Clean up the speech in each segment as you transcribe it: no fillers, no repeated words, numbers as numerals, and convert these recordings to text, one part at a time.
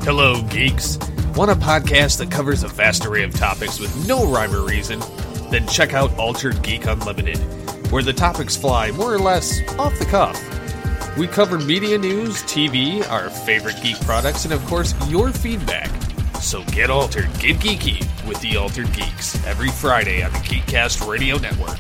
Hello, geeks. Want a podcast that covers a vast array of topics with no rhyme or reason? Then check out Altered Geek Unlimited, where the topics fly more or less off the cuff. We cover media news, TV, our favorite geek products, and of course, your feedback. So get altered, get geeky with the Altered Geeks every Friday on the Geekcast Radio Network.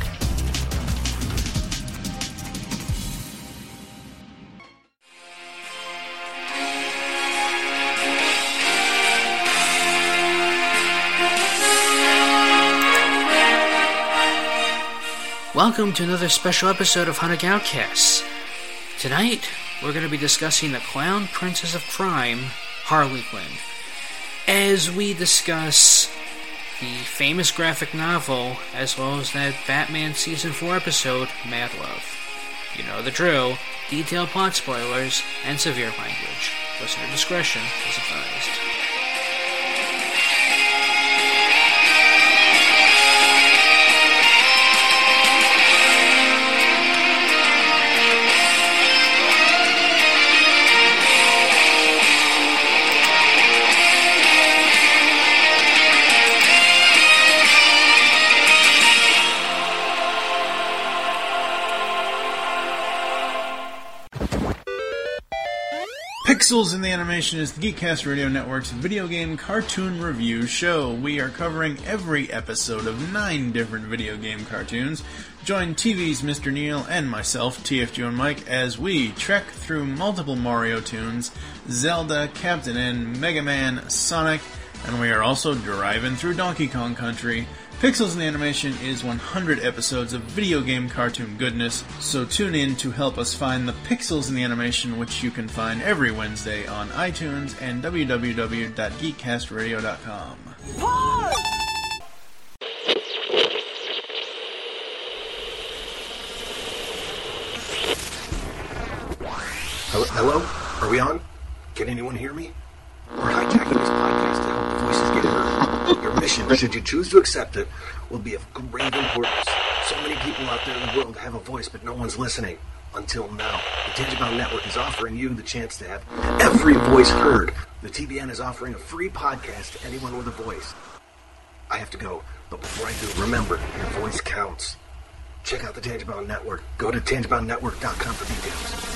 Welcome to another special episode of Hunter Outcasts. Tonight, we're going to be discussing the Clown Princess of Crime, Harley Quinn, as we discuss the famous graphic novel, as well as that Batman Season 4 episode, Mad Love. You know the drill, detailed plot spoilers, and severe language. Listener discretion is advised. Pixels in the Animation is the Geekcast Radio Network's video game cartoon review show. We are covering every episode of 9 different video game cartoons. Join TV's Mr. Neil and myself, TFG and Mike, as we trek through multiple Mario tunes, Zelda, Captain N, Mega Man, Sonic, and we are also driving through Donkey Kong Country. Pixels in the Animation is 100 episodes of video game cartoon goodness, so tune in to help us find the Pixels in the Animation, which you can find every Wednesday on iTunes and www.geekcastradio.com. Pause! Hello? Are we on? Can anyone hear me? We're hijacking this podcast to help the voices get heard. Your mission, should you choose to accept it, will be of grave importance. So many people out there in the world have a voice, but no one's listening. Until now. The Tangibound Network is offering you the chance to have every voice heard. The TBN is offering a free podcast to anyone with a voice. I have to go, but before I do, remember, your voice counts. Check out the Tangibound Network. Go to tangiboundnetwork.com for details.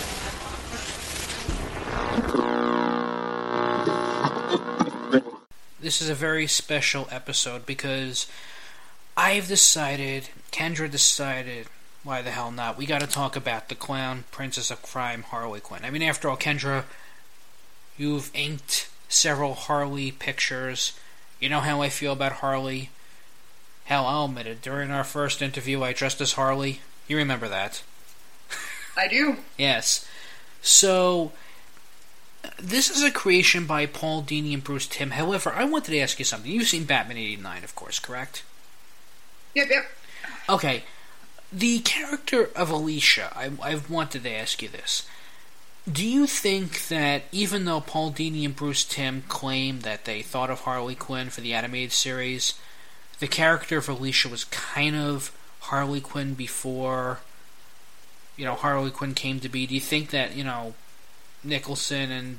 This is a very special episode because I've decided, Kendra decided, why the hell not, we gotta talk about the Clown Princess of Crime, Harley Quinn. I mean, after all, Kendra, you've inked several Harley pictures. You know how I feel about Harley. Hell, I'll admit it, during our first interview I dressed as Harley. You remember that? I do. Yes. So, this is a creation by Paul Dini and Bruce Timm. However, I wanted to ask you something. You've seen Batman 89, of course, correct? Yep. Okay. The character of Alicia, I've wanted to ask you this. Do you think that even though Paul Dini and Bruce Timm claim that they thought of Harley Quinn for the animated series, the character of Alicia was kind of Harley Quinn before, Harley Quinn came to be? Do you think that, Nicholson and,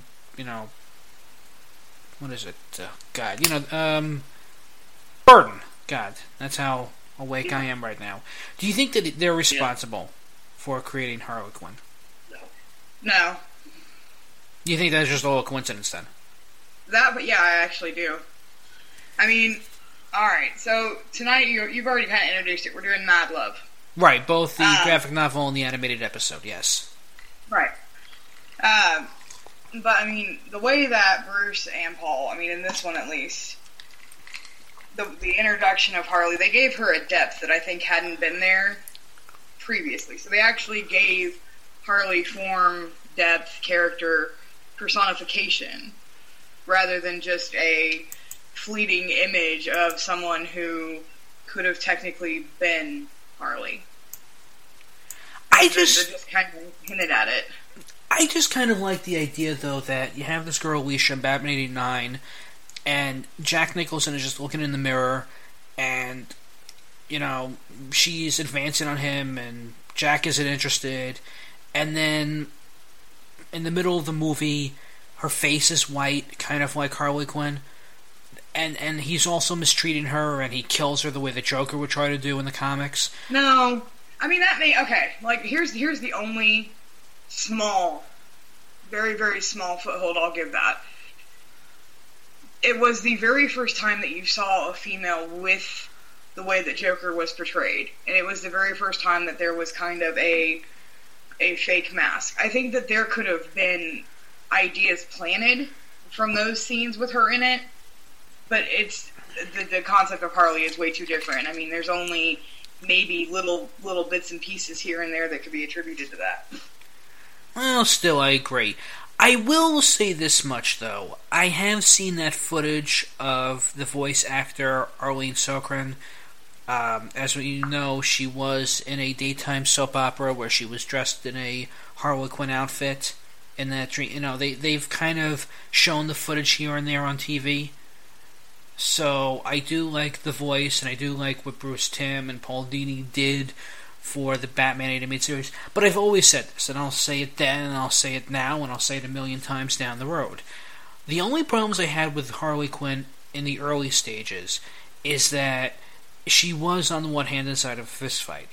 what is it? Burton. God, that's how awake I am right now. Do you think that they're responsible for creating Harley Quinn? No. You think that's just all a coincidence then? But yeah, I actually do. I mean, alright, so tonight you've already kind of introduced it. We're doing Mad Love. Right, both the graphic novel and the animated episode, yes. Right. But, I mean, the way that Bruce and Paul, in this one at least, the introduction of Harley, they gave her a depth that I think hadn't been there previously. So they actually gave Harley form, depth, character, personification, rather than just a fleeting image of someone who could have technically been Harley. They just kind of hinted at it. I just kind of like the idea, though, that you have this girl, Alicia, in Batman 89, and Jack Nicholson is just looking in the mirror, and, she's advancing on him, and Jack isn't interested, and then in the middle of the movie, her face is white, kind of like Harley Quinn. And he's also mistreating her, and he kills her the way the Joker would try to do in the comics. No. I mean, okay, like, here's the only small, very, very small foothold I'll give that. It was the very first time that you saw a female with the way that Joker was portrayed. And it was the very first time that there was kind of a fake mask. I think that there could have been ideas planted from those scenes with her in it, but it's the concept of Harley is way too different. I mean, there's only maybe little bits and pieces here and there that could be attributed to that. Well, still, I agree. I will say this much, though. I have seen that footage of the voice actor Arlene Sokran. As you know, she was in a daytime soap opera where she was dressed in a Harley Quinn outfit. In that, they've kind of shown the footage here and there on TV. So I do like the voice, and I do like what Bruce Timm and Paul Dini did for the Batman animated series. But I've always said this, and I'll say it then, and I'll say it now, and I'll say it a million times down the road. The only problems I had with Harley Quinn in the early stages is that she was, on the one hand, inside of a fist fight.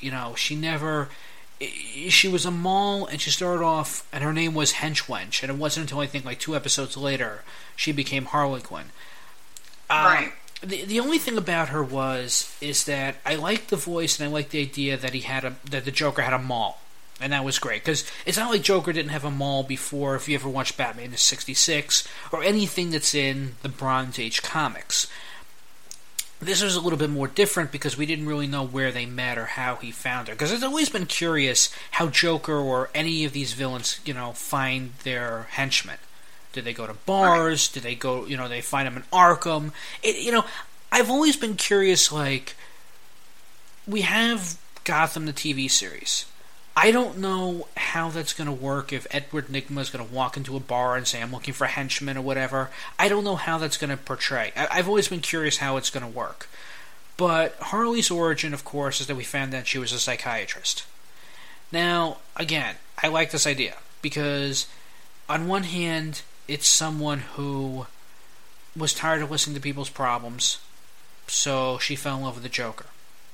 She was a mall, and she started off, and her name was Henchwench, and it wasn't until I think like 2 episodes later she became Harley Quinn. Right. The only thing about her is that I liked the voice, and I liked the idea that that the Joker had a mall, and that was great, because it's not like Joker didn't have a mall before. If you ever watched Batman in '66 or anything that's in the Bronze Age comics, this was a little bit more different because we didn't really know where they met or how he found her. Because it's always been curious how Joker or any of these villains, find their henchmen. Do they go to bars? Do they go, they find them in Arkham? I've always been curious, like, we have Gotham, the TV series. I don't know how that's going to work if Edward Nygma is going to walk into a bar and say, I'm looking for henchmen or whatever. I don't know how that's going to portray. I've always been curious how it's going to work. But Harley's origin, of course, is that we found that she was a psychiatrist. Now, again, I like this idea because, on one hand, it's someone who was tired of listening to people's problems, so she fell in love with the Joker.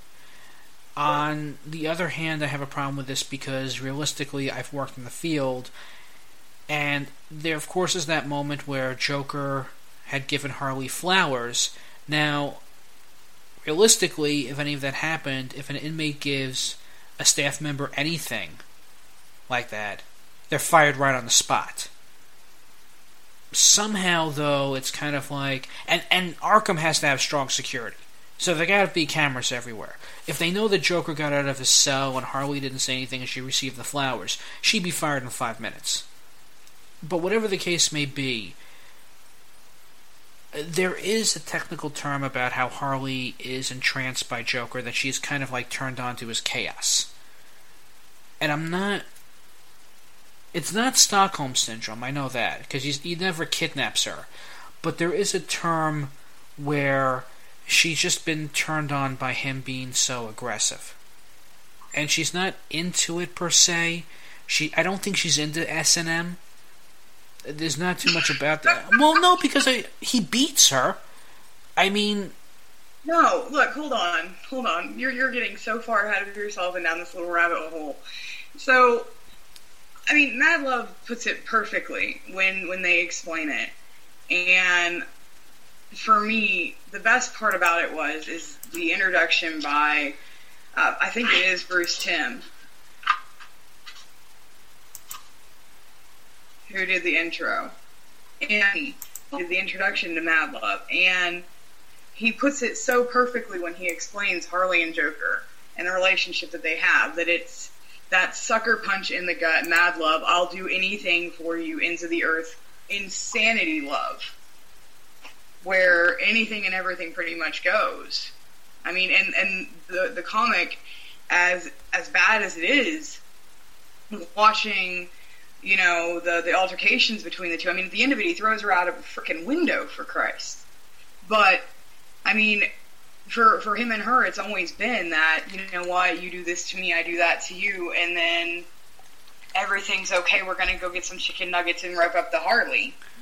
On the other hand, I have a problem with this because, realistically, I've worked in the field, and there, of course, is that moment where Joker had given Harley flowers. Now, realistically, if any of that happened, if an inmate gives a staff member anything like that, they're fired right on the spot. Somehow, though, it's kind of like... And Arkham has to have strong security. So there gotta be cameras everywhere. If they know that Joker got out of his cell and Harley didn't say anything and she received the flowers, she'd be fired in 5 minutes. But whatever the case may be, there is a technical term about how Harley is entranced by Joker, that she's kind of like turned on to his chaos. And I'm not... It's not Stockholm Syndrome, I know that, because he never kidnaps her. But there is a term where she's just been turned on by him being so aggressive. And she's not into it, per se. I don't think she's into S&M. There's not too much about that. Well, no, because he beats her. I mean... No, look, hold on. You're getting so far ahead of yourself and down this little rabbit hole. So... I mean, Mad Love puts it perfectly when they explain it. And for me, the best part about it is the introduction by, I think it is Bruce Timm, who did the intro. And he did the introduction to Mad Love. And he puts it so perfectly when he explains Harley and Joker and the relationship that they have, that it's that sucker punch in the gut, Mad Love, I'll do anything for you, into the earth, insanity love, where anything and everything pretty much goes. I mean, and the comic, as bad as it is, watching, the altercations between the two, I mean, at the end of it, he throws her out of a freaking window, for Christ. But, I mean... For him and her, it's always been that, you know what, you do this to me, I do that to you, and then everything's okay, we're going to go get some chicken nuggets and rev up the Harley.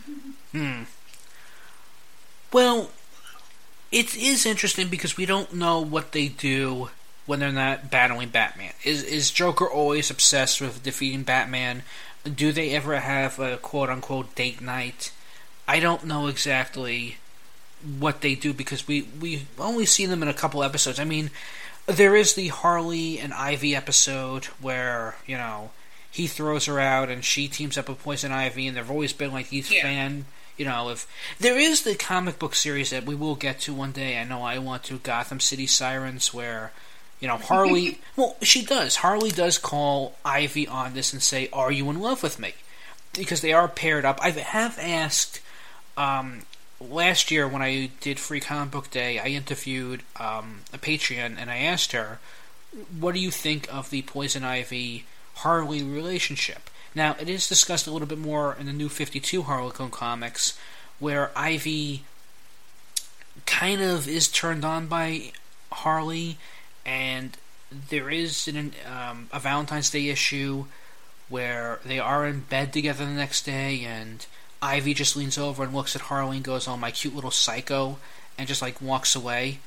Well, it is interesting because we don't know what they do when they're not battling Batman. Is Joker always obsessed with defeating Batman? Do they ever have a quote-unquote date night? I don't know exactly what they do because we only see them in a couple episodes. I mean, there is the Harley and Ivy episode where, he throws her out and she teams up with Poison Ivy, and they've always been like these fan... if there is the comic book series that we will get to one day, I know I want to, Gotham City Sirens, where, Harley, well, she does. Harley does call Ivy on this and say, "Are you in love with me?" Because they are paired up. I have asked, last year when I did Free Comic Book Day, I interviewed a Patreon, and I asked her, what do you think of the Poison Ivy Harley relationship? Now, it is discussed a little bit more in the New 52 Harley Quinn comics, where Ivy kind of is turned on by Harley, and there is a Valentine's Day issue where they are in bed together the next day, and Ivy just leans over and looks at Harley and goes, "Oh, my cute little psycho," and just, walks away.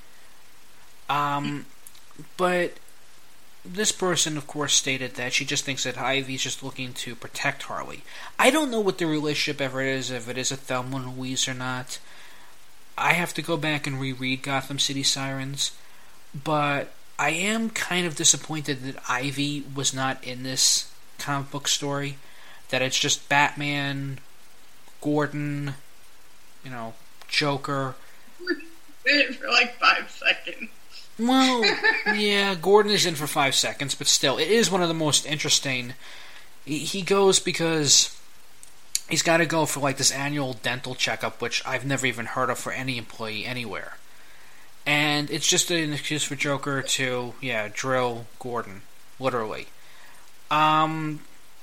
But this person, of course, stated that she just thinks that Ivy's just looking to protect Harley. I don't know what the relationship ever is, if it is a Thelma and Louise or not. I have to go back and reread Gotham City Sirens, but I am kind of disappointed that Ivy was not in this comic book story, that it's just Batman, Gordon, Joker. In it for 5 seconds. Well, yeah, Gordon is in for 5 seconds, but still, it is one of the most interesting. He goes because he's got to go for this annual dental checkup, which I've never even heard of for any employee anywhere. And it's just an excuse for Joker to, drill Gordon, literally. Again,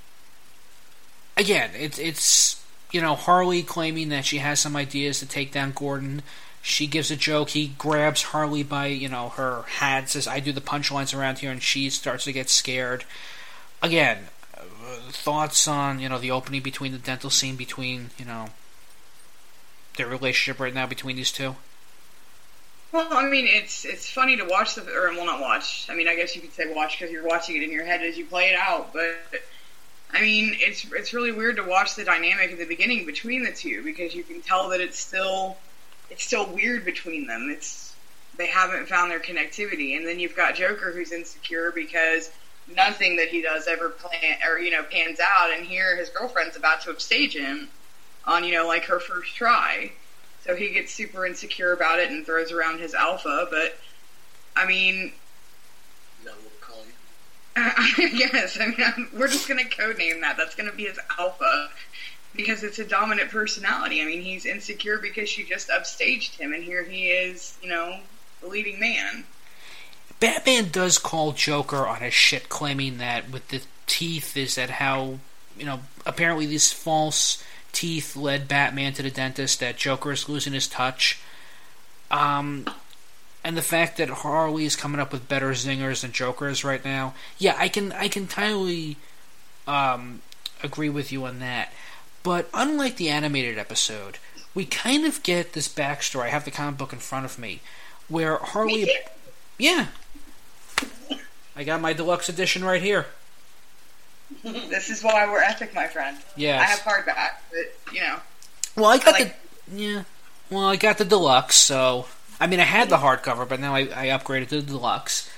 it's Harley claiming that she has some ideas to take down Gordon. She gives a joke. He grabs Harley by, her hat, says, "I do the punchlines around here," and she starts to get scared. Again, thoughts on, the opening between the dental scene between, their relationship right now between these two? Well, I mean, it's funny to watch not watch. I mean, I guess you could say watch because you're watching it in your head as you play it out, but I mean, it's really weird to watch the dynamic at the beginning between the two, because you can tell that it's still weird between them. They haven't found their connectivity, and then you've got Joker who's insecure because nothing that he does ever pans out, and here his girlfriend's about to upstage him on her first try, so he gets super insecure about it and throws around his alpha. But I mean, is that what we'll call you? Yes, I mean, we're just gonna codename that. That's gonna be his alpha, because it's a dominant personality. I mean, he's insecure because she just upstaged him, and here he is, the leading man. Batman does call Joker on his shit, claiming that with the teeth is that how, apparently these false teeth led Batman to the dentist, that Joker is losing his touch. And the fact that Harley is coming up with better zingers than Joker is right now. Yeah, I can entirely agree with you on that. But unlike the animated episode, we kind of get this backstory. I have the comic book in front of me, where Harley... Yeah. I got my deluxe edition right here. This is why we're epic, my friend. Yes. I have hardback, but, Well, I got the deluxe, so... I mean, I had the hardcover, but now I upgraded to the deluxe.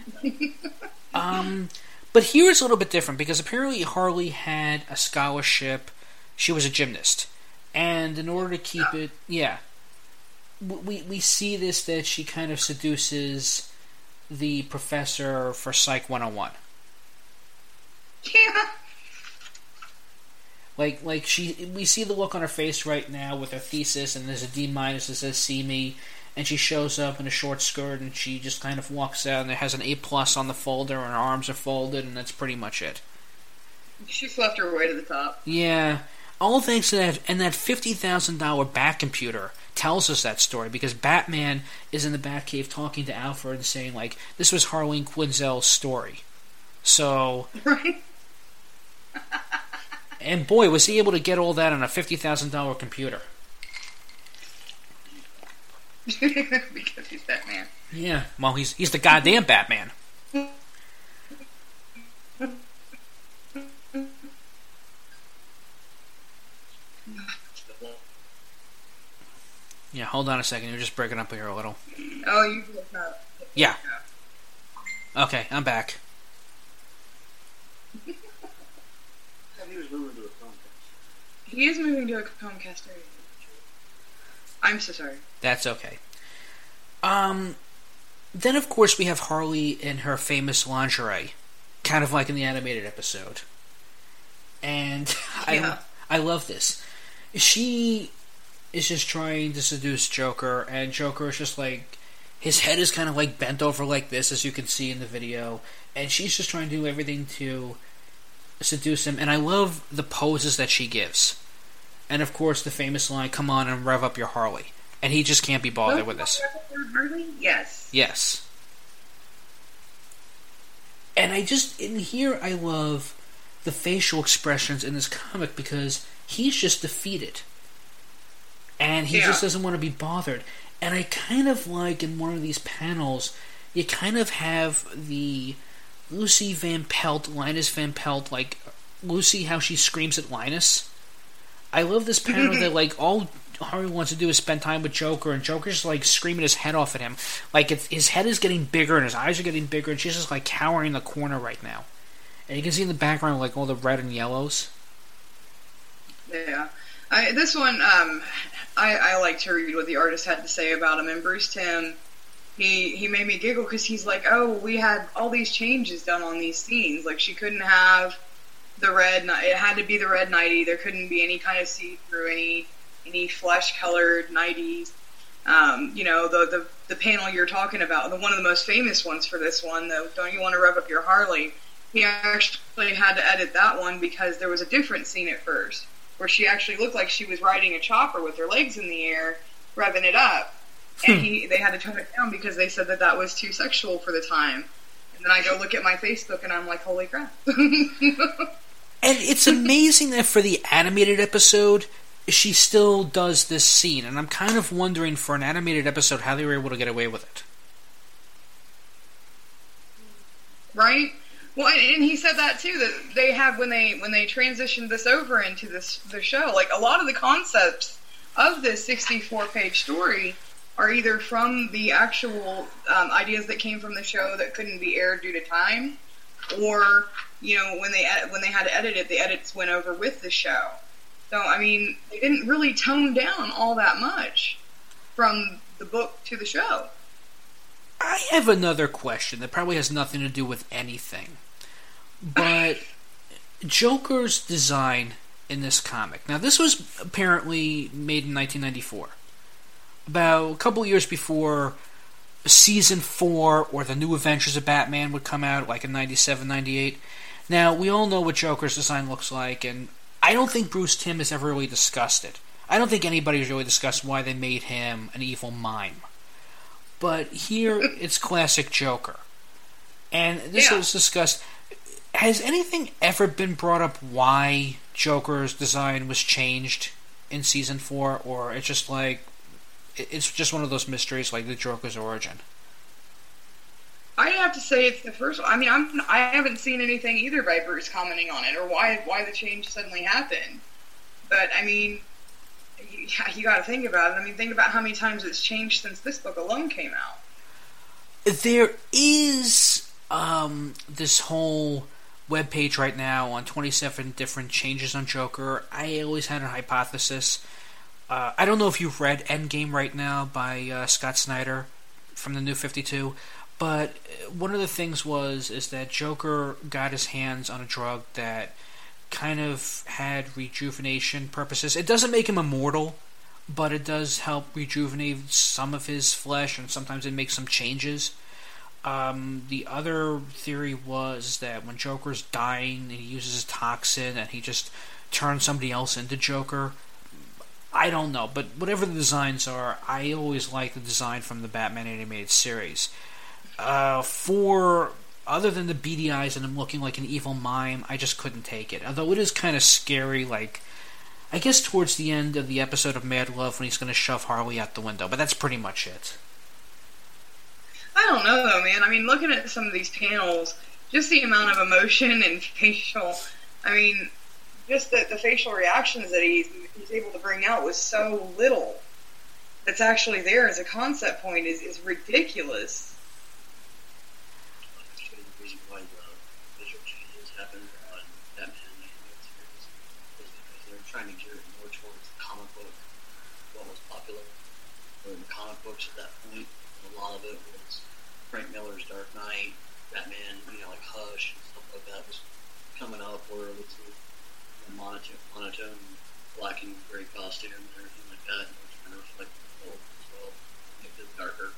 But here it's a little bit different, because apparently Harley had a scholarship. She was a gymnast. And in order to keep it... Yeah. We see this, that she kind of seduces the professor for Psych 101. Yeah. We see the look on her face right now with her thesis, and there's a D- that says "See Me," and she shows up in a short skirt, and she just kind of walks out, and it has an A+ on the folder, and her arms are folded, and that's pretty much it. She slept her way to the top. Yeah. All thanks to that, and that $50,000 Batcomputer tells us that story, because Batman is in the Batcave talking to Alfred and saying, this was Harleen Quinzel's story. So... Right. And boy, was he able to get all that on a $50,000 computer. Because he's Batman. Yeah, well, he's the goddamn Batman. Yeah, hold on a second. You're just breaking up here a little. Oh, you broke up. Yeah. Okay, I'm back. He is moving to a Comcast area. I'm so sorry. That's okay. Then, of course, we have Harley in her famous lingerie, kind of like in the animated episode. And Yeah. I love this. She is just trying to seduce Joker, and Joker is just like, his head is kind of like bent over like this, as you can see in the video, and she's just trying to do everything to seduce him, and I love the poses that she gives. And of course, the famous line, "Come on and rev up your Harley." And he just can't be bothered with this. Yes. Yes. And in here, I love the facial expressions in this comic because he's just defeated. And he just doesn't want to be bothered. And I kind of like in one of these panels, you kind of have the Lucy Van Pelt, Linus Van Pelt, like Lucy, how she screams at Linus. I love this panel that, like, all Harley wants to do is spend time with Joker, and Joker's, like, screaming his head off at him. Like, his head is getting bigger, and his eyes are getting bigger, and she's just, like, cowering in the corner right now. And you can see in the background, like, all the red and yellows. Yeah. This one, I like to read what the artist had to say about him, and Bruce Timm, he made me giggle because he's like, oh, we had all these changes done on these scenes. Like, she couldn't have the red, it had to be the red nightie. There couldn't be any kind of see-through, any flesh-colored nighties. You know, the panel you're talking about, one of the most famous ones for this one, though, Don't You Want to Rev Up Your Harley? He actually had to edit that one because there was a different scene at first, where she actually looked like she was riding a chopper with her legs in the air, revving it up. And they had to tone it down because they said that was too sexual for the time. And then I go look at my Facebook and I'm like, holy crap. And it's amazing that for the animated episode, she still does this scene. And I'm kind of wondering, for an animated episode, how they were able to get away with it. Right? Well, and he said that too, that they have, when they transitioned this over into the show, like, a lot of the concepts of this 64-page story are either from the actual ideas that came from the show that couldn't be aired due to time, or, you know, when they had to edit it, the edits went over with the show. So, I mean, they didn't really tone down all that much from the book to the show. I have another question that probably has nothing to do with anything. But Joker's design in this comic. Now, this was apparently made in 1994. About a couple years before Season 4 or the New Adventures of Batman would come out, like in 97, 98. Now, we all know what Joker's design looks like, and I don't think Bruce Timm has ever really discussed it. I don't think anybody's really discussed why they made him an evil mime. But here, it's classic Joker. And this was discussed. Has anything ever been brought up why Joker's design was changed in Season 4? Or it's just like, it's just one of those mysteries like the Joker's origin? I'd have to say it's the first one. I mean, I haven't seen anything either by Bruce commenting on it or why the change suddenly happened. But, I mean, you got to think about it. I mean, think about how many times it's changed since this book alone came out. There is this whole webpage right now on 27 different changes on Joker. I always had a hypothesis. I don't know if you've read Endgame right now by Scott Snyder from the New 52, but one of the things is that Joker got his hands on a drug that kind of had rejuvenation purposes. It doesn't make him immortal, but it does help rejuvenate some of his flesh, and sometimes it makes some changes. The other theory was that when Joker's dying, he uses a toxin and he just turns somebody else into Joker. I don't know, but whatever the designs are, I always like the design from the Batman animated series. For other than the beady eyes and him looking like an evil mime, I just couldn't take it. Although it is kind of scary, like, I guess towards the end of the episode of Mad Love when he's going to shove Harley out the window, but that's pretty much it. I don't know, though, man. I mean, looking at some of these panels, just the amount of emotion and facial, I mean, just the facial reactions that he's able to bring out with so little that's actually there as a concept point is ridiculous. The reason why the visual changes happen on Batman animated series is because they're trying to gear it more towards the comic book, what was popular in the comic books at that point. A lot of it was Frank Miller's Dark Knight, Batman, like Hush and stuff like that was coming up, where it was a monotone black and gray costume and everything like that, and it was kind of reflect the world as well, make it darker.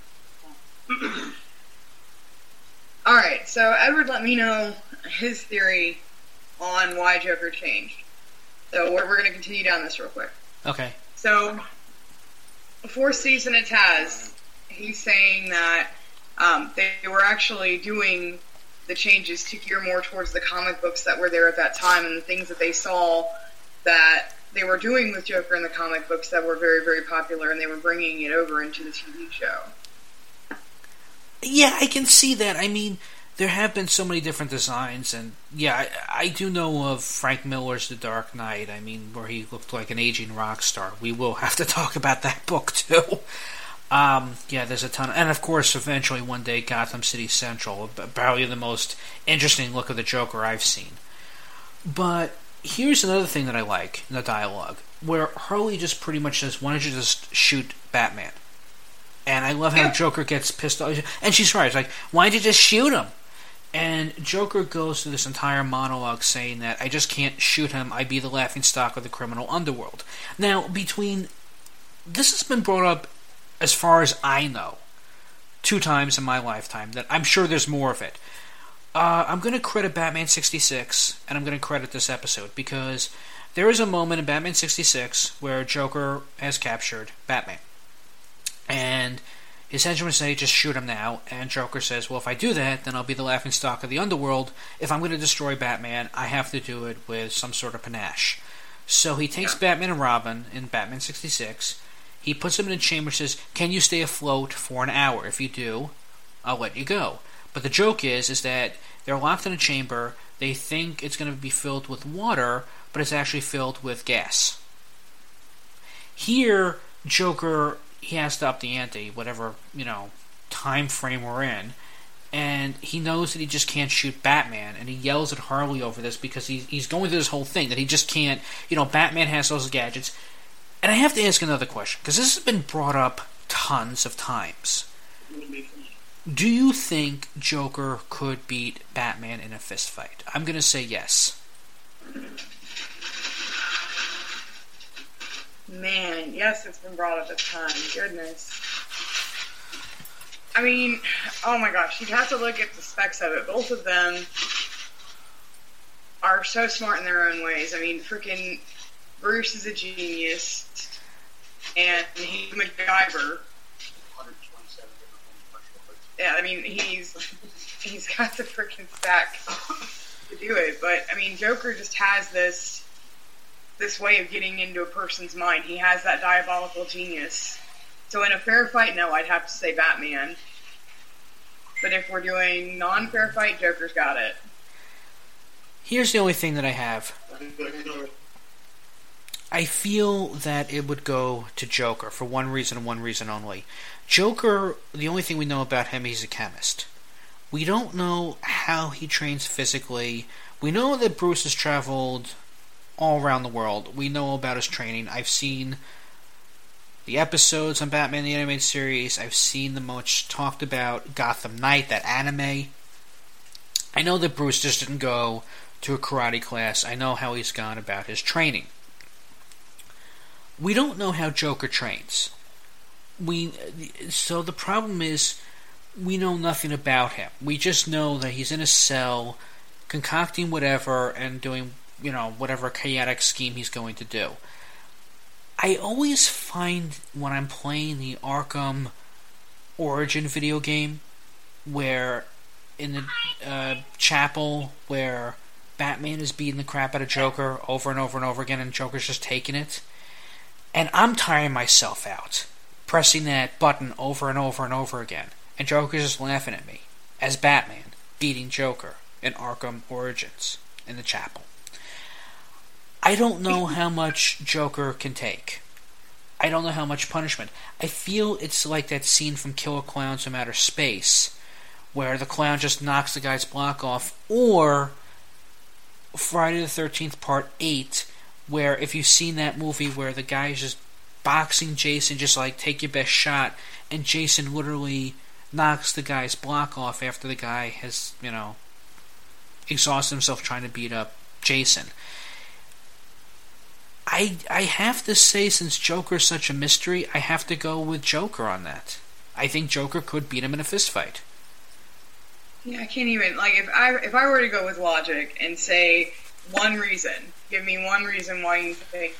Alright, so Edward let me know his theory on why Joker changed. So we're going to continue down this real quick. Okay. So, fourth season it has, he's saying that they were actually doing the changes to gear more towards the comic books that were there at that time and the things that they saw that they were doing with Joker in the comic books that were very, very popular, and they were bringing it over into the TV show. Yeah, I can see that. I mean, there have been so many different designs, and yeah, I do know of Frank Miller's The Dark Knight, I mean, where he looked like an aging rock star. We will have to talk about that book, too. Yeah, there's a ton. And, of course, eventually one day, Gotham City Central, probably the most interesting look of the Joker I've seen. But here's another thing that I like in the dialogue, where Harley just pretty much says, why don't you just shoot Batman? And I love how Joker gets pissed off. And she's right. It's like, why don't you just shoot him? And Joker goes through this entire monologue saying that I just can't shoot him. I'd be the laughingstock of the criminal underworld. Now, this has been brought up, as far as I know, 2 times in my lifetime. That I'm sure there's more of it. I'm going to credit Batman 66, and I'm going to credit this episode, because there is a moment in Batman 66 where Joker has captured Batman. And his henchmen say, just shoot him now. And Joker says, well, if I do that, then I'll be the laughingstock of the underworld. If I'm going to destroy Batman, I have to do it with some sort of panache. So he takes Batman and Robin in Batman 66. He puts them in a chamber and says, can you stay afloat for an hour? If you do, I'll let you go. But the joke is that they're locked in a chamber. They think it's going to be filled with water, but it's actually filled with gas. Here, Joker, he has to up the ante, whatever, time frame we're in. And he knows that he just can't shoot Batman, and he yells at Harley over this because he's going through this whole thing that he just can't. Batman has those gadgets. And I have to ask another question, because this has been brought up tons of times. Do you think Joker could beat Batman in a fist fight? I'm going to say yes. Man, yes, it's been brought up a ton. Goodness. I mean, oh my gosh, you'd have to look at the specs of it. Both of them are so smart in their own ways. I mean, freaking Bruce is a genius, and he's MacGyver. Yeah, I mean, he's got the freaking stack to do it. But I mean, Joker just has this way of getting into a person's mind. He has that diabolical genius. So in a fair fight, no, I'd have to say Batman. But if we're doing non-fair fight, Joker's got it. Here's the only thing that I have. I feel that it would go to Joker for one reason and one reason only. Joker, the only thing we know about him, he's a chemist. We don't know how he trains physically. We know that Bruce has traveled all around the world. We know about his training. I've seen the episodes on Batman the Animated Series. I've seen the much talked about Gotham Knight, that anime. I know that Bruce just didn't go to a karate class. I know how he's gone about his training. We don't know how Joker trains. So the problem is, we know nothing about him. We just know that he's in a cell, concocting whatever and doing, whatever chaotic scheme he's going to do. I always find when I'm playing the Arkham Origin video game, where in the chapel where Batman is beating the crap out of Joker over and over and over again, and Joker's just taking it. And I'm tiring myself out, pressing that button over and over and over again. And Joker's just laughing at me, as Batman, beating Joker in Arkham Origins, in the chapel. I don't know how much Joker can take. I don't know how much punishment. I feel it's like that scene from Killer Clowns from Outer Space, where the clown just knocks the guy's block off, or Friday the 13th Part 8, where if you've seen that movie where the guy's just boxing Jason, just like, take your best shot, and Jason literally knocks the guy's block off after the guy has, exhausted himself trying to beat up Jason. I have to say, since Joker's such a mystery, I have to go with Joker on that. I think Joker could beat him in a fist fight. Yeah, I can't even, if I were to go with logic and say one reason, give me one reason why you think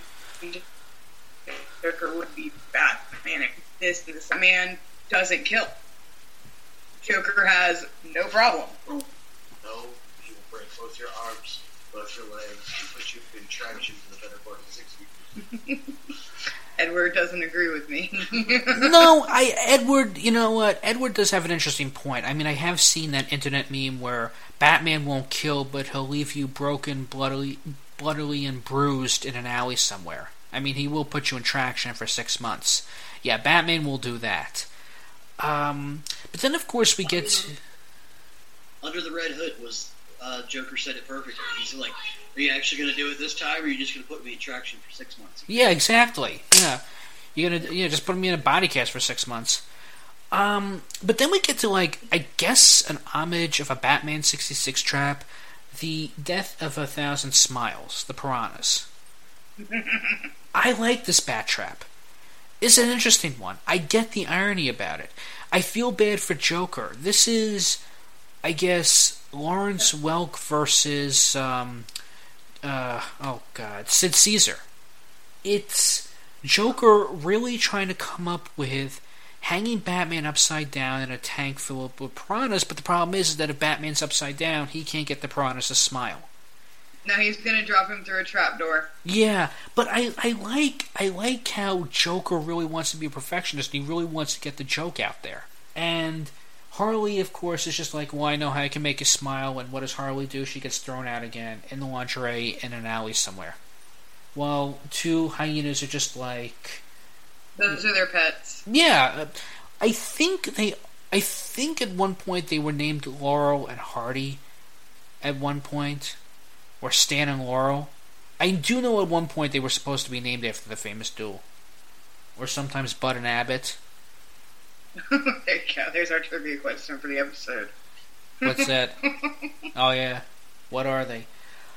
Joker would be Batman. This man doesn't kill. Joker has no problem. No, he will break both your arms, both your legs, and put you in traction for the better part of 6 weeks. Edward doesn't agree with me. No, Edward, you know what? Edward does have an interesting point. I mean, I have seen that internet meme where Batman won't kill, but he'll leave you broken, bloodily and bruised in an alley somewhere. I mean, he will put you in traction for 6 months. Yeah, Batman will do that. But then, of course, we get... Under the Red Hood was... Joker said it perfectly. He's like, are you actually going to do it this time, or are you just going to put me in traction for 6 months? Yeah, exactly. Yeah. You're going to just put me in a body cast for 6 months. But then we get to, I guess, an homage of a Batman 66 trap, the Death of 1,000 Smiles, the Piranhas. I like this bat trap. It's an interesting one. I get the irony about it. I feel bad for Joker. This is, I guess, Lawrence Welk versus, Sid Caesar. It's Joker really trying to come up with hanging Batman upside down in a tank full of piranhas, but the problem is that if Batman's upside down, he can't get the piranhas to smile. No, he's gonna drop him through a trapdoor. Yeah, but I like how Joker really wants to be a perfectionist, and he really wants to get the joke out there. And Harley, of course, is just like, well, I know how I can make you smile, and what does Harley do? She gets thrown out again in the lingerie in an alley somewhere. While two hyenas are just like... Those are their pets. Yeah, I think at one point they were named Laurel and Hardy at one point, or Stan and Laurel. I do know at one point they were supposed to be named after the famous duel. Or sometimes Bud and Abbott. There you go. There's our trivia question for the episode. What's that? Oh, yeah. What are they?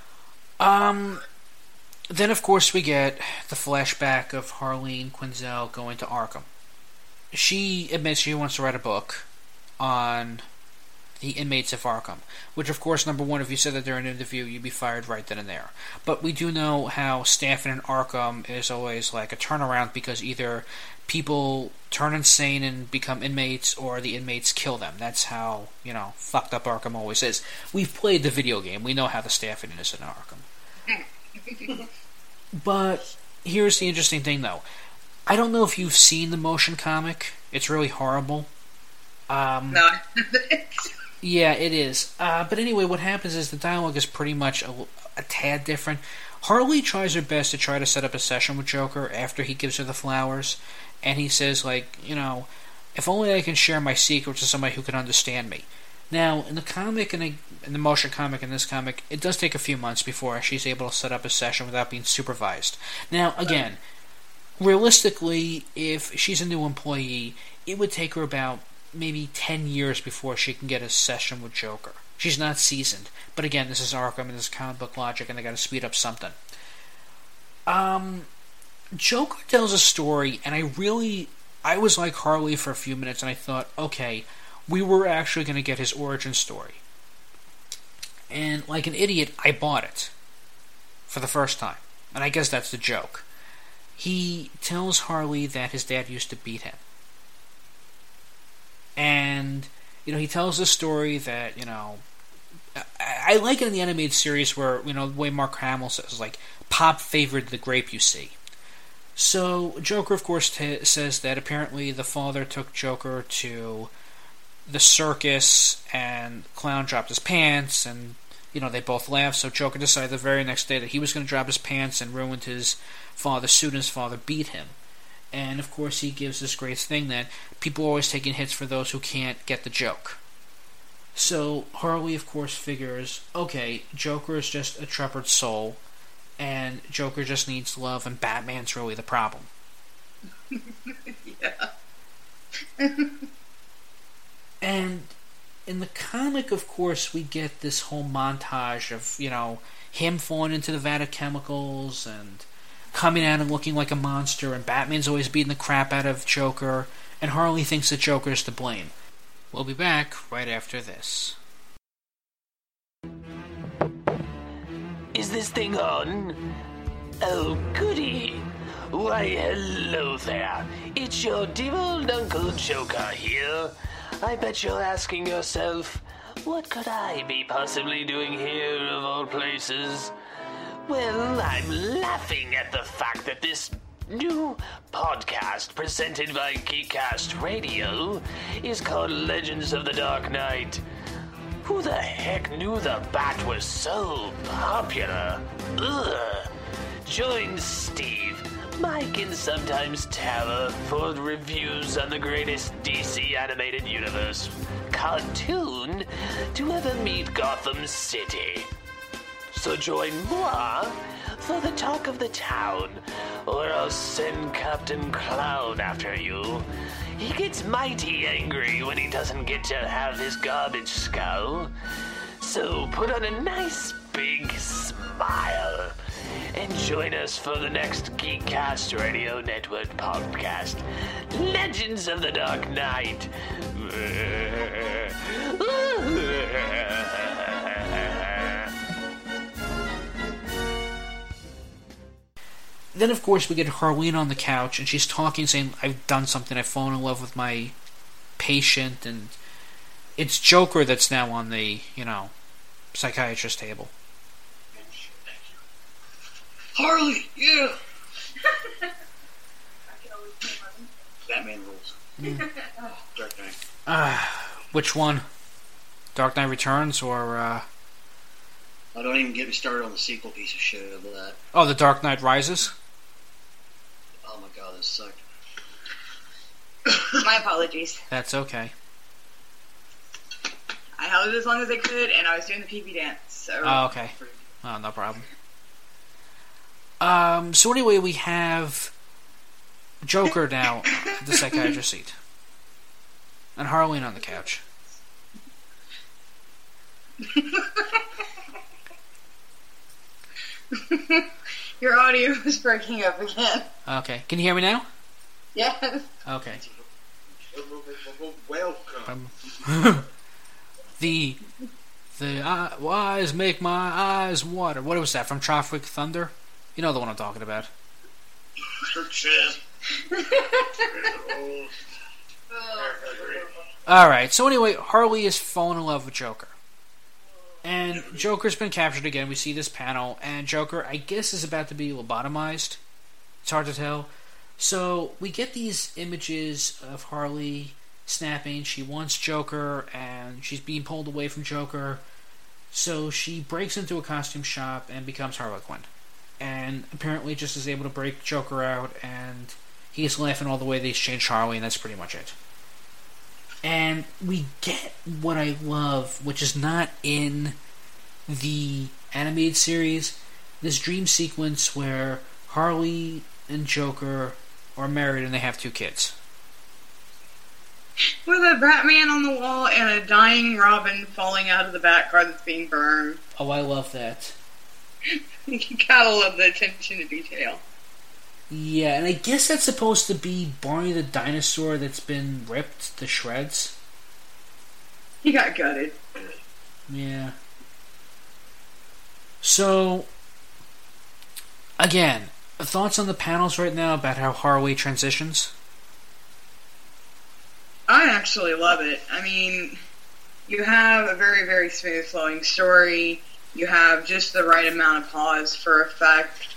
Then, of course, we get the flashback of Harleen Quinzel going to Arkham. She admits she wants to write a book on the inmates of Arkham, which, of course, number one, if you said that during an interview, you'd be fired right then and there. But we do know how staffing in Arkham is always like a turnaround, because either people turn insane and become inmates, or the inmates kill them. That's how, fucked up Arkham always is. We've played the video game. We know how the staffing is in Arkham. But here's the interesting thing, though. I don't know if you've seen the motion comic. It's really horrible. No. Yeah, it is. But anyway, what happens is the dialogue is pretty much a tad different. Harley tries her best to try to set up a session with Joker after he gives her the flowers, and he says, if only I can share my secrets with somebody who can understand me. Now, in the comic, in the motion comic, in this comic, it does take a few months before she's able to set up a session without being supervised. Now, again, realistically, if she's a new employee, it would take her about maybe 10 years before she can get a session with Joker. She's not seasoned. But again, this is Arkham and this is comic book logic, and they gotta speed up something. Joker tells a story, and I was like Harley for a few minutes, and I thought, okay, we were actually going to get his origin story. And like an idiot, I bought it for the first time. And I guess that's the joke. He tells Harley that his dad used to beat him. And, he tells a story that, I like it in the animated series where, the way Mark Hamill says, like, Pop favored the grape you see. So, Joker, of course, says that apparently the father took Joker to the circus, and Clown dropped his pants, and, they both laughed, so Joker decided the very next day that he was going to drop his pants and ruined his father's suit, and his father beat him. And, of course, he gives this great thing that people are always taking hits for those who can't get the joke. So, Harley, of course, figures, okay, Joker is just a troubled soul, and Joker just needs love, and Batman's really the problem. Yeah. And in the comic, of course, we get this whole montage of, him falling into the vat of chemicals and coming out and looking like a monster, and Batman's always beating the crap out of Joker, and Harley thinks that Joker's to blame. We'll be back right after this. Is this thing on? Oh, goody. Why, hello there. It's your dear old Uncle Joker here. I bet you're asking yourself, what could I be possibly doing here of all places? Well, I'm laughing at the fact that this new podcast presented by Geekcast Radio is called Legends of the Dark Knight. Who the heck knew the Bat was so popular? Ugh. Join Steve, Mike, and sometimes Tara for reviews on the greatest DC animated universe cartoon to ever meet Gotham City. So join moi for the talk of the town, or I'll send Captain Clown after you. He gets mighty angry when he doesn't get to have his garbage skull. So put on a nice big smile and join us for the next Geekcast Radio Network podcast, Legends of the Dark Knight. Then, of course, we get Harleen on the couch, and she's talking, saying, I've done something, I've fallen in love with my patient, and it's Joker that's now on the, psychiatrist table. Harley, yeah. Batman rules. Dark Knight. Which one? Dark Knight Returns, or, Oh, don't even get me started on the sequel piece of shit of that. Oh, The Dark Knight Rises? Oh my god, that sucked. My apologies. That's okay. I held it as long as I could, and I was doing the pee-pee dance. So. Oh, okay. Oh, no problem. So anyway, we have Joker now at the psychiatrist seat. And Harleen on the couch. Your audio is breaking up again. Okay. Can you hear me now? Yes. Okay. Welcome. The eyes make my eyes water. What was that, from Tropic Thunder? You know the one I'm talking about. Alright, so anyway, Harley is falling in love with Joker. And Joker's been captured again. We see this panel, and Joker, I guess, is about to be lobotomized. It's hard to tell. So we get these images of Harley snapping. She wants Joker, and she's being pulled away from Joker. So she breaks into a costume shop and becomes Harley Quinn. And apparently just is able to break Joker out, and he's laughing all the way they exchange Harley, and that's pretty much it. And we get what I love, which is not in the animated series, this dream sequence where Harley and Joker are married and they have 2 kids. With a Batman on the wall and a dying Robin falling out of the Batcar that's being burned. Oh, I love that. You gotta love the attention to detail. Yeah, and I guess that's supposed to be Barney the dinosaur that's been ripped to shreds. He got gutted. Yeah. So, again, thoughts on the panels right now about how Harley transitions? I actually love it. I mean, you have a very, very smooth flowing story. You have just the right amount of pause for effect.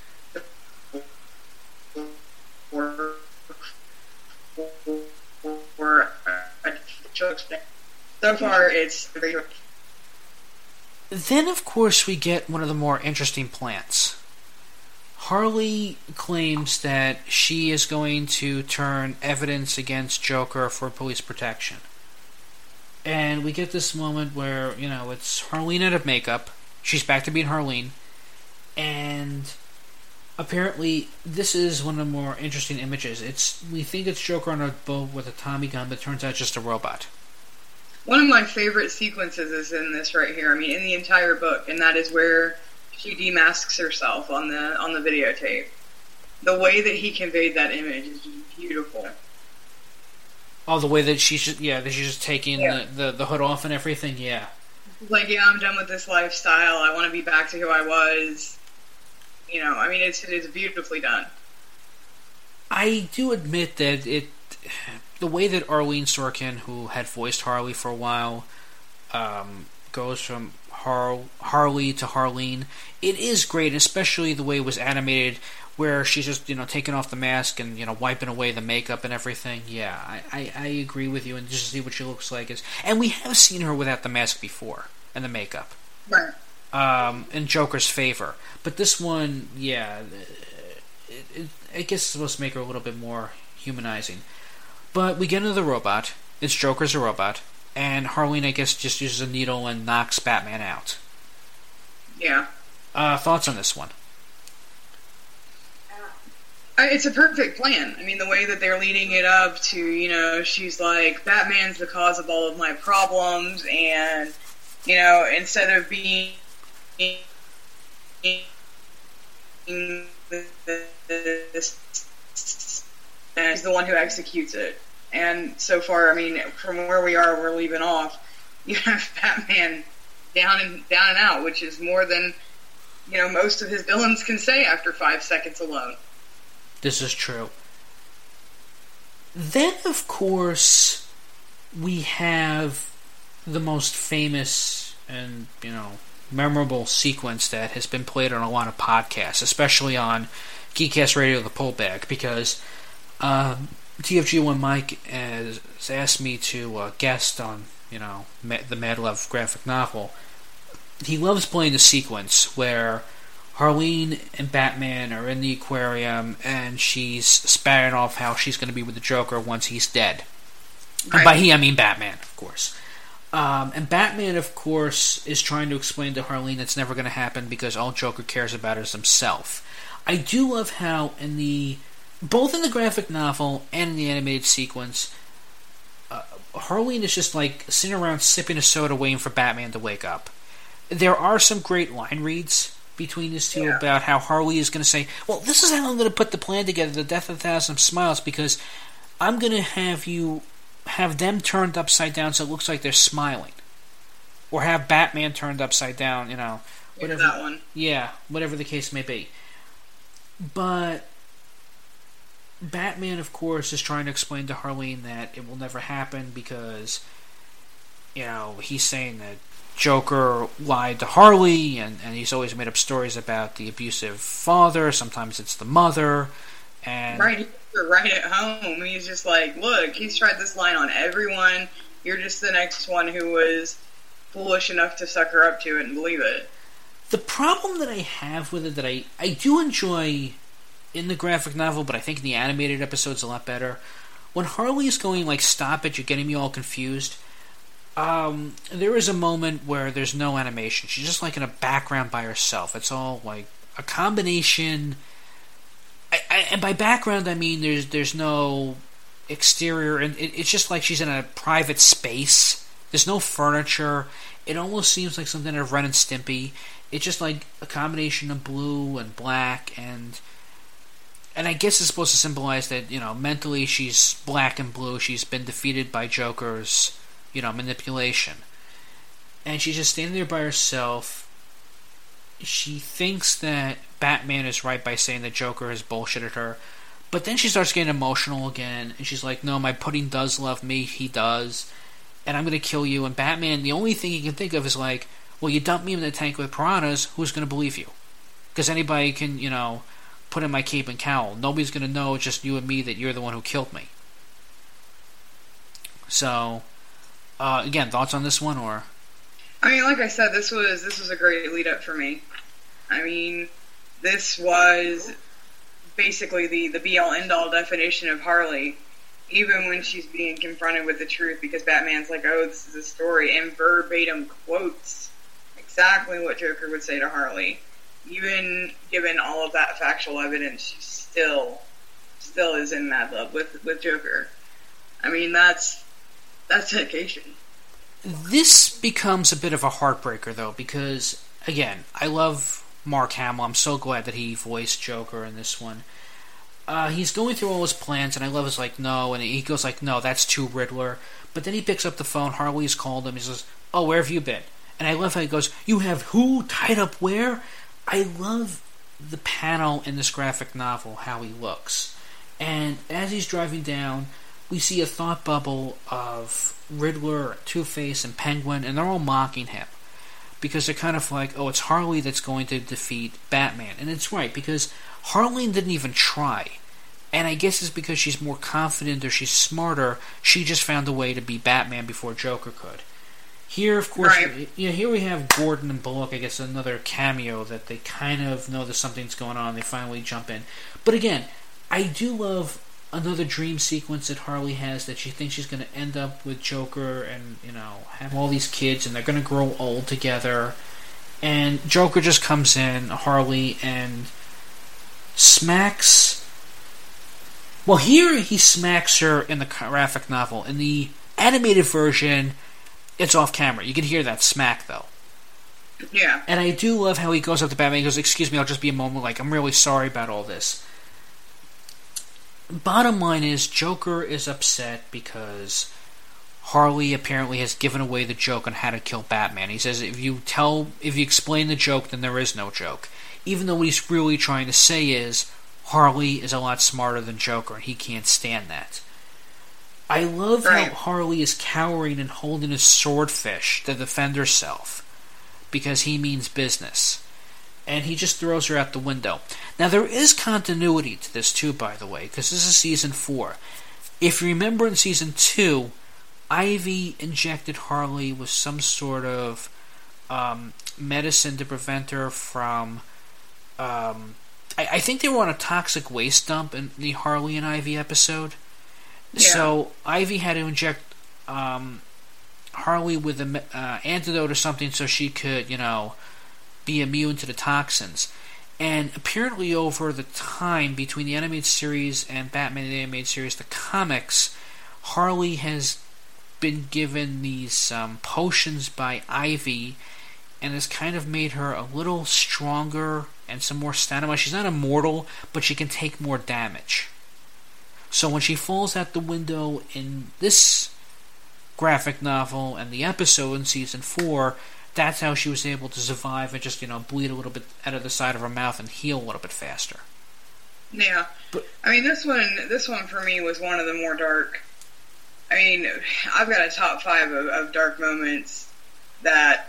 So far, it's very. Then, of course, we get one of the more interesting plants. Harley claims that she is going to turn evidence against Joker for police protection. And we get this moment where, it's Harleen out of makeup. She's back to being Harleen. And apparently, this is one of the more interesting images. We think it's Joker on a boat with a Tommy gun, but it turns out just a robot. One of my favorite sequences is in this right here. I mean, in the entire book, and that is where she demasks herself on the videotape. The way that he conveyed that image is just beautiful. Oh, the way that she's just taking the hood off and everything, yeah. Like, yeah, I'm done with this lifestyle. I want to be back to who I was. I mean, it's beautifully done. I do admit that the way that Arlene Sorkin, who had voiced Harley for a while, goes from Harley to Harleen, it is great, especially the way it was animated, where she's just, taking off the mask and, wiping away the makeup and everything. Yeah, I agree with you, and just see what she looks like. And we have seen her without the mask before, and the makeup. Right. In Joker's favor. But this one, yeah, I guess it's supposed to make her a little bit more humanizing. But we get into the robot. It's Joker's a robot. And Harleen, I guess, just uses a needle and knocks Batman out. Yeah. Thoughts on this one? It's a perfect plan. I mean, the way that they're leading it up to, she's like, Batman's the cause of all of my problems, and, instead of being and he's the one who executes it. And so far, I mean, from where we are, we're leaving off, you have Batman down and out, which is more than, most of his villains can say after 5 seconds alone. This is true. Then, of course, we have the most famous and, memorable sequence that has been played on a lot of podcasts, especially on Geekcast Radio, The Pullback, because TFG1 Mike has asked me to guest on, the Mad Love graphic novel. He loves playing the sequence where Harleen and Batman are in the aquarium, and she's spouting off how she's going to be with the Joker once he's dead. Right. And by he, I mean Batman, of course. And Batman, of course, is trying to explain to Harleen it's never going to happen because all Joker cares about is himself. I do love how both in the graphic novel and in the animated sequence, Harleen is just like sitting around sipping a soda waiting for Batman to wake up. There are some great line reads between these two about how Harley is going to say, well, this is how I'm going to put the plan together, the Death of 1,000 Smiles, because I'm going to have them turned upside down so it looks like they're smiling. Or have Batman turned upside down, whatever. That one. Yeah, whatever the case may be. But Batman, of course, is trying to explain to Harleen that it will never happen because, he's saying that Joker lied to Harley, and he's always made up stories about the abusive father. Sometimes it's the mother. And right at home. He's just like, look, he's tried this line on everyone. You're just the next one who was foolish enough to sucker up to it and believe it. The problem that I have with it that I do enjoy in the graphic novel, but I think in the animated episode's a lot better. When Harley is going like, stop it, you're getting me all confused. There is a moment where there's no animation. She's just like in a background by herself. It's all like a combination. And by background I mean there's no exterior, and it's just like she's in a private space. There's no furniture. It almost seems like something out of Ren and Stimpy. It's just like a combination of blue and black, and I guess it's supposed to symbolize that, mentally she's black and blue. She's been defeated by Joker's, manipulation. And she's just standing there by herself. She thinks that Batman is right by saying that Joker has bullshitted her. But then she starts getting emotional again, and she's like, no, my pudding does love me, he does. and I'm going to kill you. And Batman, the only thing he can think of is like, well, you dumped me in the tank with piranhas, who's going to believe you? Because anybody can, put in my cape and cowl. Nobody's going to know, it's just you and me, that you're the one who killed me. So, again, thoughts on this one, or? I mean, like I said, this was a great lead up for me. I mean, this was basically the be-all, end-all definition of Harley, even when she's being confronted with the truth, because Batman's like, oh, this is a story, and verbatim quotes exactly what Joker would say to Harley. Even given all of that factual evidence, she still is in mad love with Joker. I mean, that's dedication. This becomes a bit of a heartbreaker, though, because, again, I love Mark Hamill. I'm so glad that he voiced Joker in this one. He's going through all his plans, and I love his like, no, and he goes like, no, that's too Riddler. But then he picks up the phone, Harley's called him, he says, oh, where have you been? And I love how he goes, you have who tied up where? I love the panel in this graphic novel, how he looks. And as he's driving down, we see a thought bubble of Riddler, Two-Face, and Penguin, and they're all mocking him. Because they're kind of like, oh, it's Harley that's going to defeat Batman. And it's right, because Harley didn't even try. And I guess it's because she's more confident or she's smarter, she just found a way to be Batman before Joker could. Here, of course, right. Here we have Gordon and Bullock, I guess another cameo that they kind of know that something's going on, they finally jump in. But again, I do love another dream sequence that Harley has, that she thinks she's going to end up with Joker and, have all these kids and they're going to grow old together. And Joker just comes in, Harley, and smacks... Well, here he smacks her in the graphic novel. In the animated version, it's off camera. You can hear that smack, though. Yeah. And I do love how he goes up to Batman and goes, excuse me, I'll just be a moment, like, I'm really sorry about all this. Bottom line is, Joker is upset because Harley apparently has given away the joke on how to kill Batman. He says, if you explain the joke, then there is no joke. Even though what he's really trying to say is, Harley is a lot smarter than Joker, and he can't stand that. I love how Harley is cowering and holding his swordfish to defend herself, because he means business. And he just throws her out the window. Now, there is continuity to this, too, by the way, because this is Season 4. If you remember in Season 2, Ivy injected Harley with some sort of medicine to prevent her from... I think they were on a toxic waste dump in the Harley and Ivy episode. Yeah. So Ivy had to inject Harley with an antidote or something so she could, be immune to the toxins. And apparently over the time between the animated series and Batman the animated series, the comics, Harley has been given these potions by Ivy, and has kind of made her a little stronger and some more stamina. She's not immortal, but she can take more damage. So when she falls out the window in this graphic novel and the episode in Season 4, that's how she was able to survive and just, bleed a little bit out of the side of her mouth and heal a little bit faster. Yeah. But, I mean, this one for me was one of the more dark. I mean, I've got a top 5 of dark moments that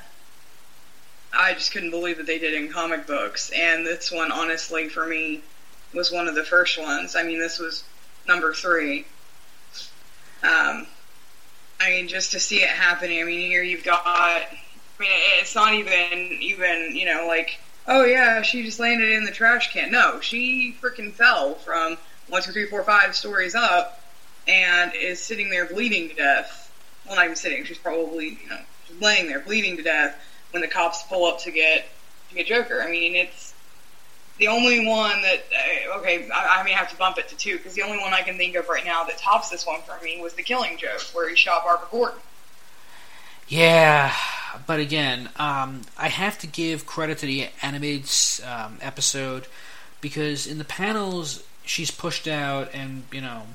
I just couldn't believe that they did in comic books. And this one, honestly, for me, was one of the first ones. I mean, this was number 3. I mean, just to see it happening. I mean, here you've got... it's not even, like, oh yeah, she just landed in the trash can. No, she freaking fell from 1, 2, 3, 4, 5 stories up and is sitting there bleeding to death. Well, not even sitting, she's probably, she's laying there bleeding to death when the cops pull up to get Joker. I mean, it's the only one that, I may have to bump it to 2, because the only one I can think of right now that tops this one for me was The Killing Joke, where he shot Barbara Gordon. Yeah, but again, I have to give credit to the animated episode, because in the panels, she's pushed out, and,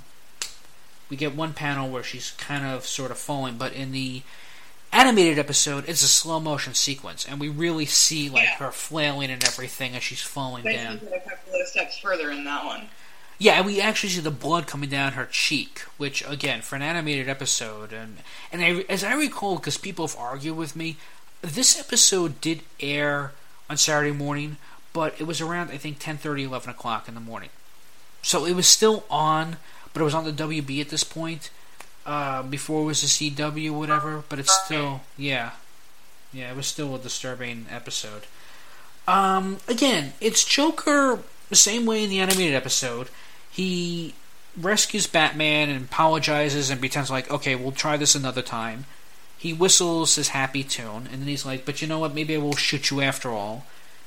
we get one panel where she's kind of sort of falling, but in the animated episode, it's a slow motion sequence, and we really see her flailing and everything as she's falling down. Basically, a couple of steps further in that one. Yeah, we actually see the blood coming down her cheek, which, again, for an animated episode, as I recall, because people have argued with me, this episode did air on Saturday morning, but it was around, I think, 10:30, 11 o'clock in the morning. So it was still on, but it was on the WB at this point, before it was the CW or whatever, but it's still, yeah, it was still a disturbing episode. Again, it's Joker the same way in the animated episode. He rescues Batman and apologizes and pretends like, okay, we'll try this another time. He whistles his happy tune, and then he's like, but you know what, maybe I will shoot you after all.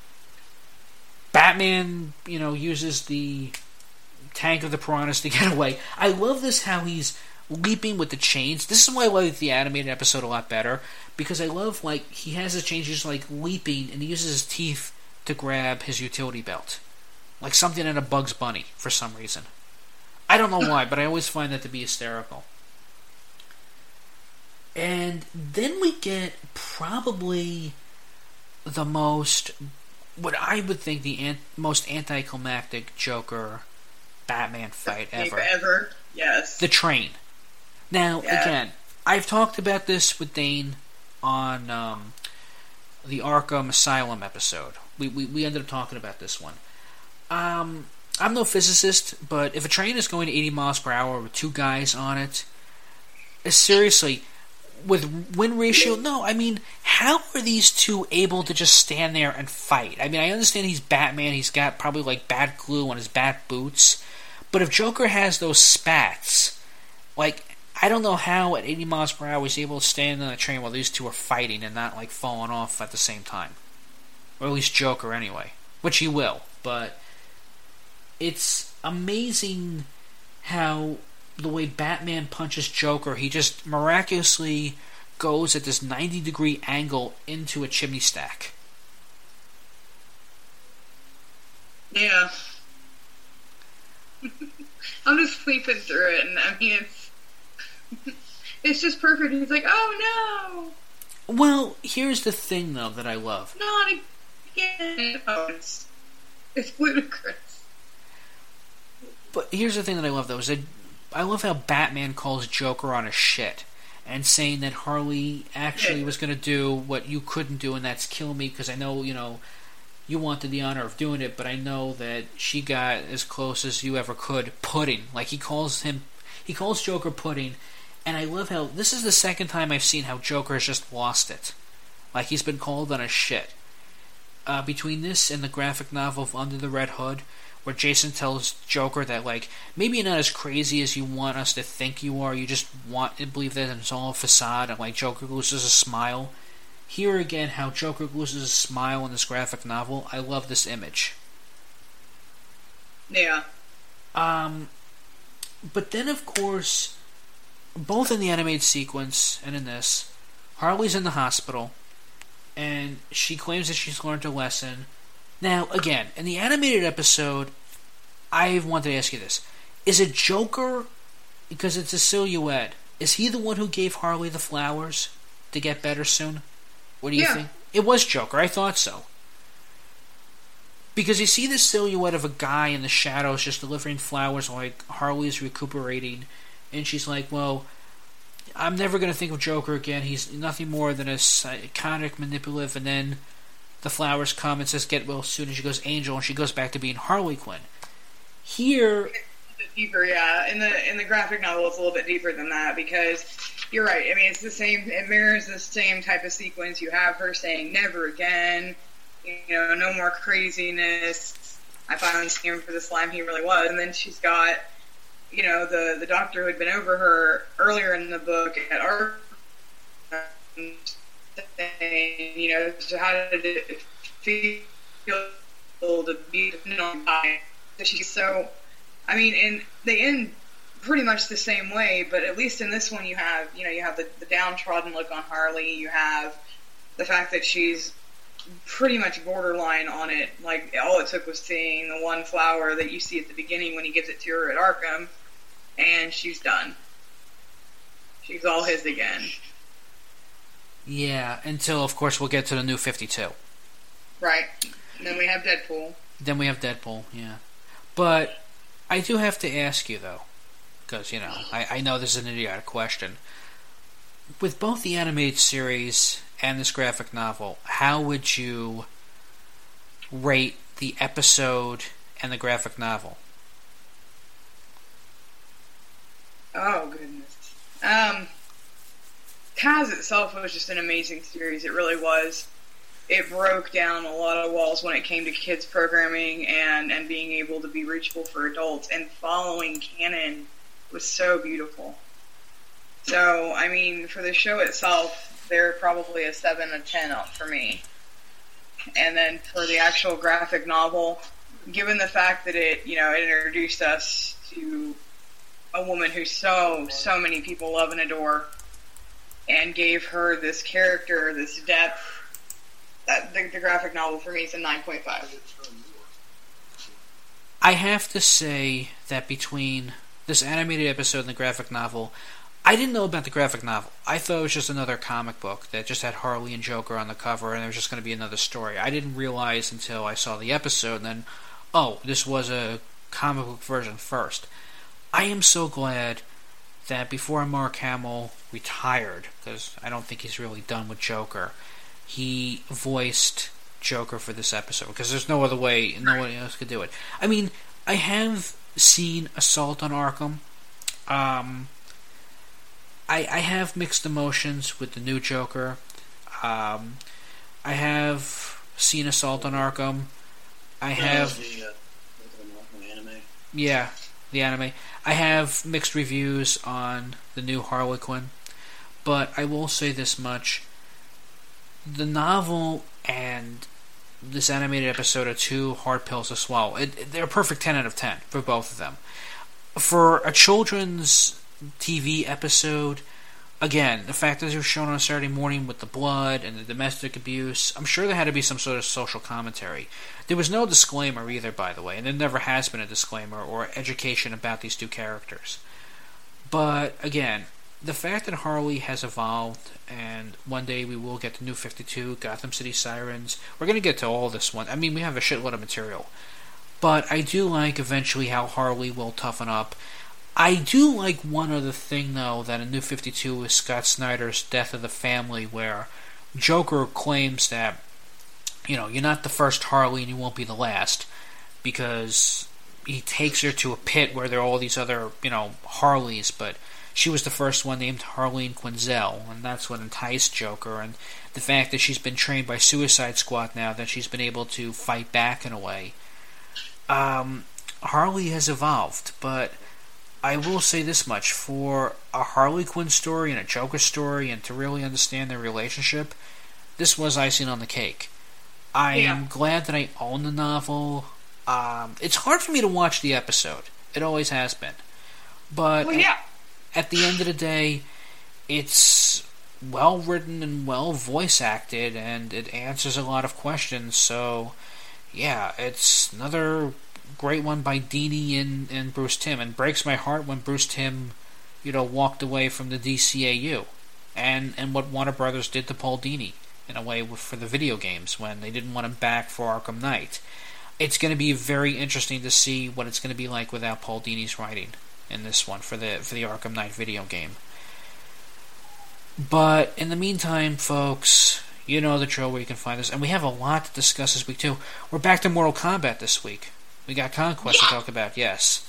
Batman, uses the tank of the piranhas to get away. I love this, how he's leaping with the chains. This is why I like the animated episode a lot better, because I love, he has the chains just, leaping, and he uses his teeth to grab his utility belt. Like something in a Bugs Bunny, for some reason. I don't know why, but I always find that to be hysterical. And then we get probably the most, what I would think the most anticlimactic Joker-Batman fight ever. Yes. The train. Now, again, I've talked about this with Dane on the Arkham Asylum episode. We ended up talking about this one. I'm no physicist, but if a train is going to 80 miles per hour with two guys on it, seriously, with wind ratio, no, I mean, how are these two able to just stand there and fight? I mean, I understand he's Batman, he's got probably bat glue on his bat boots, but if Joker has those spats, I don't know how at 80 miles per hour he's able to stand on a train while these two are fighting and not falling off at the same time. Or at least Joker anyway, which he will, but it's amazing how the way Batman punches Joker, he just miraculously goes at this 90-degree angle into a chimney stack. Yeah. I'm just sleeping through it, and I mean, it's just perfect. He's like, oh no! Well, here's the thing, though, that I love. Not again! Oh, it's ludicrous. But here's the thing that I love, though, is that I love how Batman calls Joker on his shit and saying that Harley actually was going to do what you couldn't do, and that's kill me, because I know, you wanted the honor of doing it, but I know that she got as close as you ever could. Pudding. He calls Joker Pudding, and I love how this is the second time I've seen how Joker has just lost it. He's been called on his shit. Between this and the graphic novel of Under the Red Hood, where Jason tells Joker that, maybe you're not as crazy as you want us to think you are, you just want to believe that it's all a facade, and Joker loses a smile. Here again, how Joker loses a smile in this graphic novel, I love this image. Yeah. But then, of course, both in the animated sequence and in this, Harley's in the hospital, and she claims that she's learned her lesson. Now, again, in the animated episode, I wanted to ask you this. Is it Joker, because it's a silhouette, is he the one who gave Harley the flowers to get better soon? What do you think? It was Joker, I thought so. Because you see this silhouette of a guy in the shadows just delivering flowers while Harley's recuperating, and she's like, well, I'm never going to think of Joker again, he's nothing more than a psychotic, manipulative, and then the flowers come and says, get well soon, and she goes, Angel, and she goes back to being Harley Quinn. Here... It's a bit deeper, yeah. In the graphic novel, it's a little bit deeper than that, because you're right. I mean, it's the same, it mirrors the same type of sequence. You have her saying, never again, no more craziness. I finally see him for the slime he really was. And then she's got, the doctor who had been over her earlier in the book at our saying, so how did it feel to be dependent on time? So she's so, I mean, and they end pretty much the same way, but at least in this one you have, you have the downtrodden look on Harley, you have the fact that she's pretty much borderline on it, all it took was seeing the one flower that you see at the beginning when he gives it to her at Arkham, and she's done. She's all his again. Yeah, until, of course, we'll get to the New 52. Right. And then we have Deadpool. Yeah. But I do have to ask you, though, because, I know this is an idiotic question. With both the animated series and this graphic novel, how would you rate the episode and the graphic novel? Oh, goodness. Taz itself was just an amazing series. It really was. It broke down a lot of walls when it came to kids programming and being able to be reachable for adults, and following canon was so beautiful. So, I mean, for the show itself, they're probably a 7 out of 10 out for me. And then for the actual graphic novel, given the fact that it introduced us to a woman who so many people love and adore, and gave her this character, this depth, the graphic novel for me is a 9.5. I have to say that between this animated episode and the graphic novel, I didn't know about the graphic novel. I thought it was just another comic book that just had Harley and Joker on the cover, and there was just going to be another story. I didn't realize until I saw the episode, and then, this was a comic book version first. I am so glad that before Mark Hamill retired, because I don't think he's really done with Joker, he voiced Joker for this episode, because there's no other way, no one else could do it. I mean, I have seen Assault on Arkham. I have mixed emotions with the new Joker. I have seen Assault on Arkham. I have... the anime. Yeah, the anime. I have mixed reviews on the new Harley Quinn. But I will say this much. The novel and this animated episode are two hard pills to swallow. They're a perfect 10 out of 10 for both of them. For a children's TV episode, again, the fact that it was shown on a Saturday morning with the blood and the domestic abuse, I'm sure there had to be some sort of social commentary. There was no disclaimer either, by the way, and there never has been a disclaimer or education about these two characters. But, again, the fact that Harley has evolved, and one day we will get the New 52, Gotham City Sirens, we're going to get to all this one. I mean, we have a shitload of material. But I do like eventually how Harley will toughen up. I do like one other thing, though, that in New 52 is Scott Snyder's Death of the Family, where Joker claims that, you're not the first Harley and you won't be the last, because he takes her to a pit where there are all these other, Harleys, but she was the first one named Harleen Quinzel, and that's what enticed Joker, and the fact that she's been trained by Suicide Squad now, that she's been able to fight back in a way. Harley has evolved, but I will say this much. For a Harley Quinn story and a Joker story, and to really understand their relationship, this was icing on the cake. I am glad that I own the novel. It's hard for me to watch the episode. It always has been. But at the end of the day, it's well written and well voice acted, and it answers a lot of questions. So, yeah, it's another great one by Dini and Bruce Timm, and breaks my heart when Bruce Timm, walked away from the DCAU, and what Warner Brothers did to Paul Dini in a way for the video games when they didn't want him back for Arkham Knight. It's going to be very interesting to see what it's going to be like without Paul Dini's writing in this one for the Arkham Knight video game. But in the meantime, folks, you know the drill where you can find us, and we have a lot to discuss this week too. We're back to Mortal Kombat this week. We got Conquest to talk about, yes.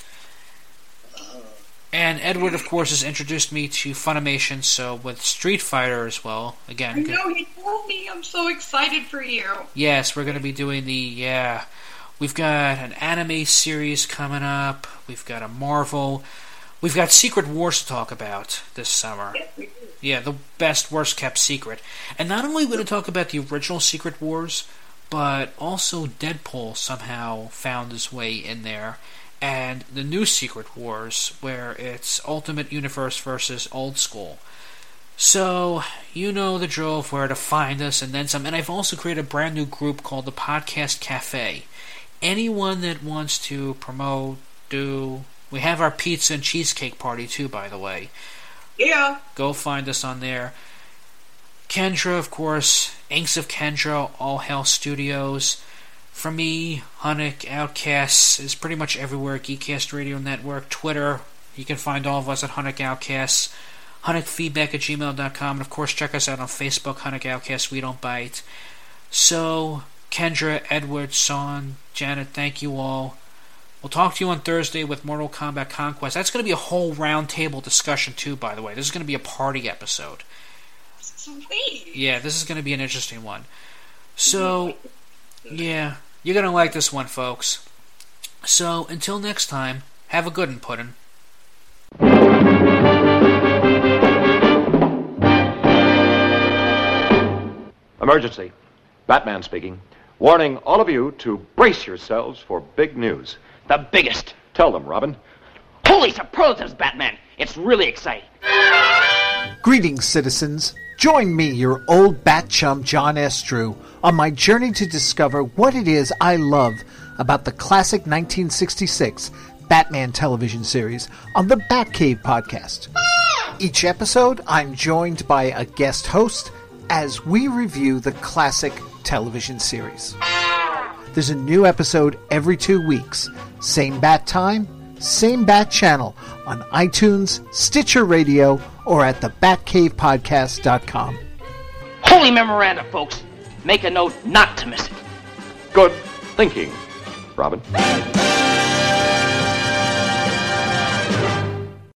And Edward, of course, has introduced me to Funimation, so with Street Fighter as well. Again, I know, he told me. I'm so excited for you. Yes, we're going to be doing we've got an anime series coming up. We've got a Marvel. We've got Secret Wars to talk about this summer. Yes, we do. Yeah, the best, worst-kept secret. And not only are we going to talk about the original Secret Wars, but also Deadpool somehow found his way in there, and the new Secret Wars, where it's Ultimate Universe versus Old School. So, you know the drill of where to find us, and then some. And I've also created a brand new group called the Podcast Cafe. Anyone that wants to promote, we have our pizza and cheesecake party too, by the way. Yeah. Go find us on there. Kendra, of course, Inks of Kendra, All Hell Studios. From me, Hunnick, Outcasts is pretty much everywhere. Geekcast Radio Network, Twitter. You can find all of us at Hunnick Outcasts. HunnickFeedback@gmail.com. And of course, check us out on Facebook, Hunnick Outcasts. We don't bite. So, Kendra, Edward, Son, Janet, thank you all. We'll talk to you on Thursday with Mortal Kombat Conquest. That's going to be a whole roundtable discussion too, by the way. This is going to be a party episode. Sweet. Yeah, this is going to be an interesting one. So, yeah, you're going to like this one, folks. So, until next time, have a good one, Puddin'. Emergency. Batman speaking. Warning all of you to brace yourselves for big news. The biggest. Tell them, Robin. Holy superlatives, Batman! It's really exciting. Greetings, citizens. Join me, your old bat chum, John S. Drew, on my journey to discover what it is I love about the classic 1966 Batman television series on the Batcave podcast. Each episode, I'm joined by a guest host as we review the classic television series. There's a new episode every 2 weeks. Same bat time, same bat channel on iTunes, Stitcher Radio, or at thebatcavepodcast.com. Holy memoranda, folks. Make a note not to miss it. Good thinking, Robin.